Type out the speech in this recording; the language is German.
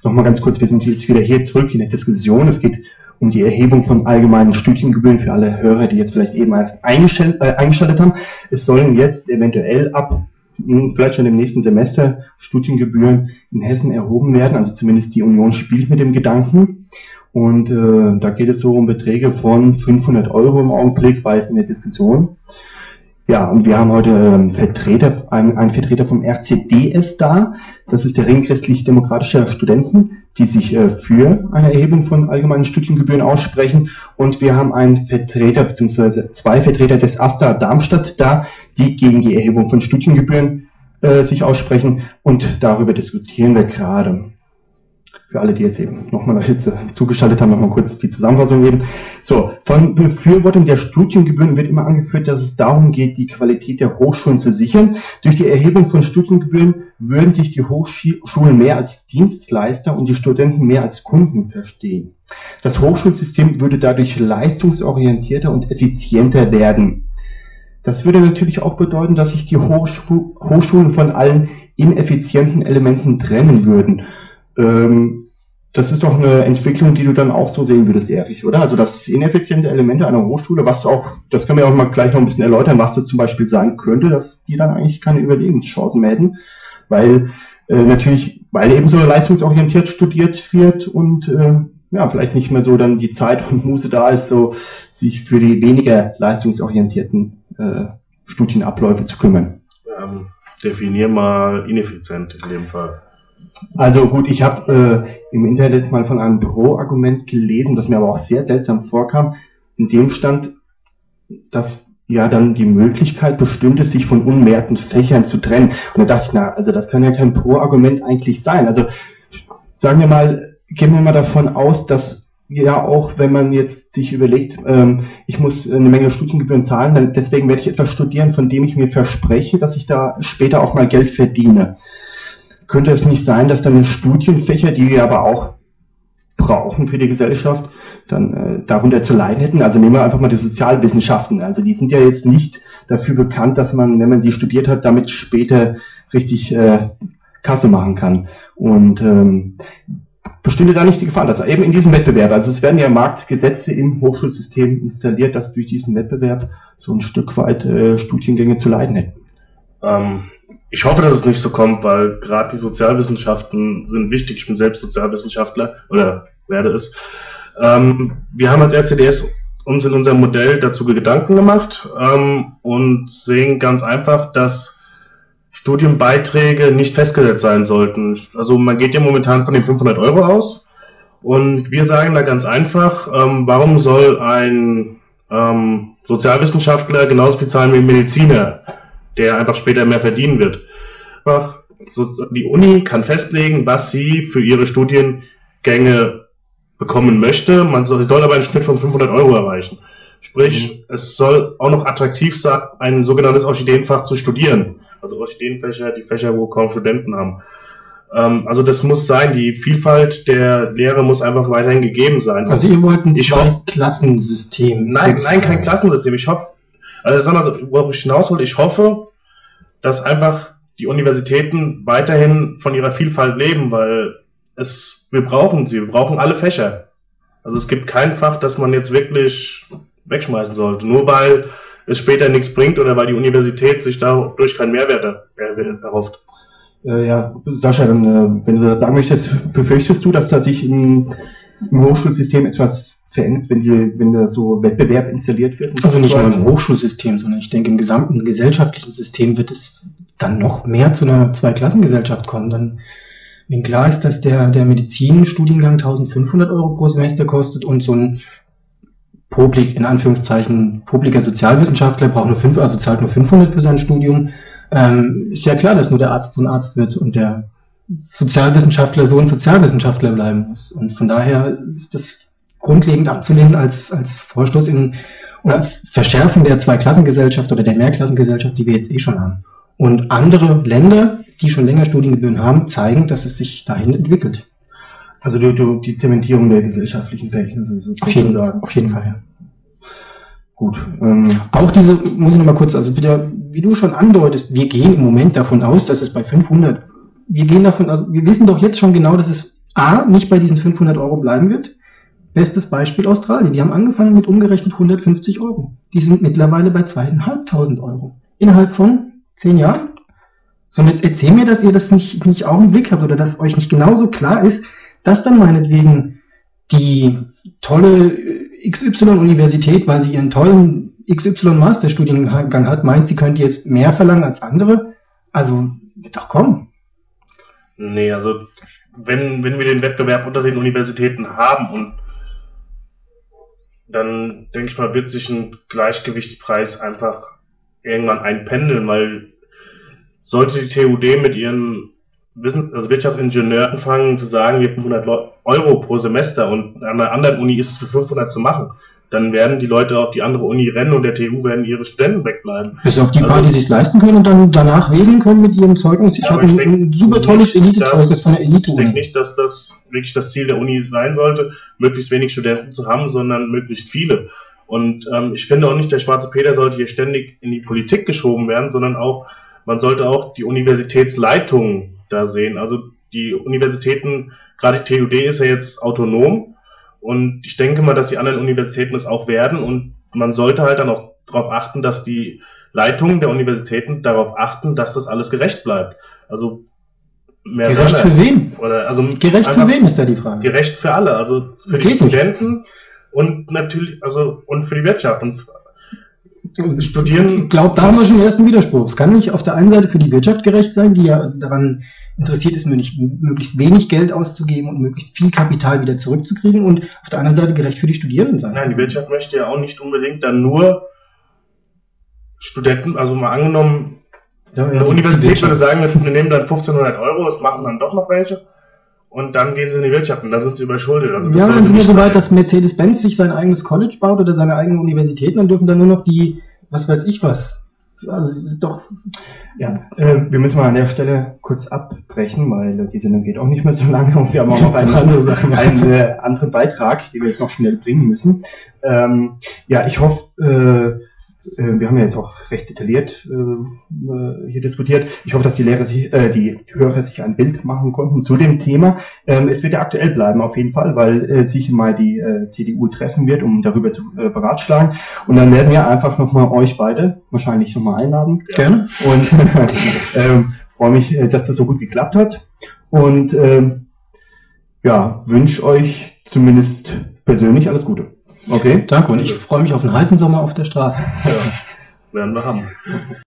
nochmal ganz kurz, wir sind jetzt wieder hier zurück in der Diskussion. Es geht um die Erhebung von allgemeinen Studiengebühren für alle Hörer, die jetzt vielleicht eben erst eingeschaltet haben. Es sollen jetzt eventuell vielleicht schon im nächsten Semester Studiengebühren in Hessen erhoben werden, also zumindest die Union spielt mit dem Gedanken. Und da geht es so um Beträge von 500 Euro im Augenblick, war es in der Diskussion. Ja, und wir haben heute einen Vertreter vom RCDS da. Das ist der Ring christlich-demokratischer Studenten, die sich für eine Erhebung von allgemeinen Studiengebühren aussprechen. Und wir haben einen Vertreter bzw. zwei Vertreter des AStA Darmstadt da, die gegen die Erhebung von Studiengebühren sich aussprechen. Und darüber diskutieren wir gerade. Für alle, die jetzt eben nochmal zugeschaltet haben, nochmal kurz die Zusammenfassung geben. So, von Befürwortern der Studiengebühren wird immer angeführt, dass es darum geht, die Qualität der Hochschulen zu sichern. Durch die Erhebung von Studiengebühren würden sich die Hochschulen mehr als Dienstleister und die Studenten mehr als Kunden verstehen. Das Hochschulsystem würde dadurch leistungsorientierter und effizienter werden. Das würde natürlich auch bedeuten, dass sich die Hochschulen von allen ineffizienten Elementen trennen würden. Das ist doch eine Entwicklung, die du dann auch so sehen würdest, Erich, oder? Also das ineffiziente Elemente einer Hochschule, das können wir auch mal gleich noch ein bisschen erläutern, was das zum Beispiel sein könnte, dass die dann eigentlich keine Überlebenschancen mehr hätten, weil eben so leistungsorientiert studiert wird und vielleicht nicht mehr so dann die Zeit und Muße da ist, so sich für die weniger leistungsorientierten Studienabläufe zu kümmern. Definier mal ineffizient in dem Fall. Also gut, ich habe im Internet mal von einem Pro-Argument gelesen, das mir aber auch sehr seltsam vorkam. In dem stand, dass ja dann die Möglichkeit bestünde, sich von unmehrten Fächern zu trennen. Und da dachte ich, also das kann ja kein Pro-Argument eigentlich sein. Also gehen wir mal davon aus, dass ja auch, wenn man jetzt sich überlegt, ich muss eine Menge Studiengebühren zahlen, deswegen werde ich etwas studieren, von dem ich mir verspreche, dass ich da später auch mal Geld verdiene. Könnte es nicht sein, dass dann Studienfächer, die wir aber auch brauchen für die Gesellschaft, dann darunter zu leiden hätten? Also nehmen wir einfach mal die Sozialwissenschaften. Also die sind ja jetzt nicht dafür bekannt, dass man, wenn man sie studiert hat, damit später richtig Kasse machen kann. Und bestünde da nicht die Gefahr, dass eben in diesem Wettbewerb, also es werden ja Marktgesetze im Hochschulsystem installiert, dass durch diesen Wettbewerb so ein Stück weit Studiengänge zu leiden hätten? Ich hoffe, dass es nicht so kommt, weil gerade die Sozialwissenschaften sind wichtig. Ich bin selbst Sozialwissenschaftler oder werde es. Wir haben als RCDS uns in unserem Modell dazu Gedanken gemacht und sehen ganz einfach, dass Studienbeiträge nicht festgesetzt sein sollten. Also man geht ja momentan von den 500 Euro aus und wir sagen da ganz einfach, warum soll ein Sozialwissenschaftler genauso viel zahlen wie ein Mediziner, der einfach später mehr verdienen wird. Die Uni kann festlegen, was sie für ihre Studiengänge bekommen möchte. Sie soll aber einen Schnitt von 500 Euro erreichen. Sprich, es soll auch noch attraktiv sein, ein sogenanntes Orchideenfach zu studieren. Also Orchideenfächer, die Fächer, wo kaum Studenten haben. Also das muss sein, die Vielfalt der Lehre muss einfach weiterhin gegeben sein. Also ihr wollt ein Zwei-Klassensystem? Nein, kein Klassensystem. Ich hoffe, worauf ich hinaus will, ich hoffe, dass einfach die Universitäten weiterhin von ihrer Vielfalt leben, weil wir brauchen alle Fächer. Also es gibt kein Fach, das man jetzt wirklich wegschmeißen sollte, nur weil es später nichts bringt oder weil die Universität sich dadurch keinen Mehrwert erhofft. Ja, Sascha, dann, wenn du sagen möchtest, befürchtest du, dass da sich im Hochschulsystem etwas verändert, wenn da so Wettbewerb installiert wird? Also nicht nur im Hochschulsystem, sondern ich denke, im gesamten gesellschaftlichen System wird es dann noch mehr zu einer Zweiklassengesellschaft kommen. Dann, wenn klar ist, dass der Medizinstudiengang 1500 Euro pro Semester kostet und so ein in Anführungszeichen, publiker Sozialwissenschaftler zahlt nur 500 für sein Studium, ist ja klar, dass nur der Arzt so ein Arzt wird und der Sozialwissenschaftler so ein Sozialwissenschaftler bleiben muss. Und von daher ist das grundlegend abzulehnen als Vorstoß oder als Verschärfung der Zweiklassengesellschaft oder der Mehrklassengesellschaft, die wir jetzt schon haben. Und andere Länder, die schon länger Studiengebühren haben, zeigen, dass es sich dahin entwickelt. Also die Zementierung der gesellschaftlichen Verhältnisse sozusagen. Auf jeden Fall, ja. Gut. Auch diese, muss ich nochmal kurz, also wieder, wie du schon andeutest, wir gehen im Moment davon aus, dass es bei 500, wir wissen doch jetzt schon genau, dass es A, nicht bei diesen 500 Euro bleiben wird. Bestes Beispiel Australien. Die haben angefangen mit umgerechnet 150 Euro. Die sind mittlerweile bei 2.500 Euro. Innerhalb von 10 Jahren. So, und jetzt erzähl mir, dass ihr das nicht auch im Blick habt oder dass euch nicht genauso klar ist, dass dann meinetwegen die tolle XY-Universität, weil sie ihren tollen XY-Masterstudiengang hat, meint, sie könnte jetzt mehr verlangen als andere. Also, wird doch kommen. Nee, also wenn wir den Wettbewerb unter den Universitäten haben und dann denke ich mal, wird sich ein Gleichgewichtspreis einfach irgendwann einpendeln, weil sollte die TUD mit ihren Wirtschaftsingenieuren anfangen zu sagen, wir haben 100 Euro pro Semester und an einer anderen Uni ist es für 500 zu machen, dann werden die Leute auf die andere Uni rennen und der TU werden ihre Studenten wegbleiben. Bis auf die paar, die es sich leisten können und dann danach wählen können mit ihrem Zeugnis. Ich habe ein super tolles Elite-Zeugnis von der Elite-Uni. Ich denke nicht, dass das wirklich das Ziel der Uni sein sollte, möglichst wenig Studenten zu haben, sondern möglichst viele. Und ich finde auch nicht, der schwarze Peter sollte hier ständig in die Politik geschoben werden, sondern auch, man sollte auch die Universitätsleitungen da sehen. Also die Universitäten, gerade die TUD ist ja jetzt autonom. Und ich denke mal, dass die anderen Universitäten es auch werden. Und man sollte halt dann auch darauf achten, dass die Leitungen der Universitäten darauf achten, dass das alles gerecht bleibt. Also mehr gerecht für wen? Also gerecht für wen ist da die Frage? Gerecht für alle. Also für die Studenten und natürlich, und für die Wirtschaft. Und Studieren. Ich glaube, da haben wir schon den ersten Widerspruch. Es kann nicht auf der einen Seite für die Wirtschaft gerecht sein, die ja daran interessiert ist, möglichst wenig Geld auszugeben und möglichst viel Kapital wieder zurückzukriegen, und auf der anderen Seite gerecht für die Studierenden sein. Nein, die Wirtschaft möchte ja auch nicht unbedingt dann nur Studenten, also mal angenommen, eine Universität würde sagen, wir nehmen dann 1.500 Euro, das machen dann doch noch welche. Und dann gehen sie in die Wirtschaft und dann sind sie überschuldet. Also das dann sind wir so weit, dass Mercedes-Benz sich sein eigenes College baut oder seine eigenen Universitäten, dann dürfen dann nur noch die, was weiß ich was. Also das ist doch... Ja, wir müssen mal an der Stelle kurz abbrechen, weil die Sendung geht auch nicht mehr so lange und wir haben auch noch einen anderen Beitrag, den wir jetzt noch schnell bringen müssen. Ich hoffe... wir haben ja jetzt auch recht detailliert hier diskutiert. Ich hoffe, dass die Hörer sich ein Bild machen konnten zu dem Thema. Es wird ja aktuell bleiben, auf jeden Fall, weil sich mal die CDU treffen wird, um darüber zu beratschlagen. Und dann werden wir einfach nochmal euch beide wahrscheinlich nochmal einladen. Ja. Gerne. Und freue mich, dass das so gut geklappt hat. Und wünsche euch zumindest persönlich alles Gute. Okay. Danke, und ich freue mich auf einen heißen Sommer auf der Straße. Ja, werden wir haben.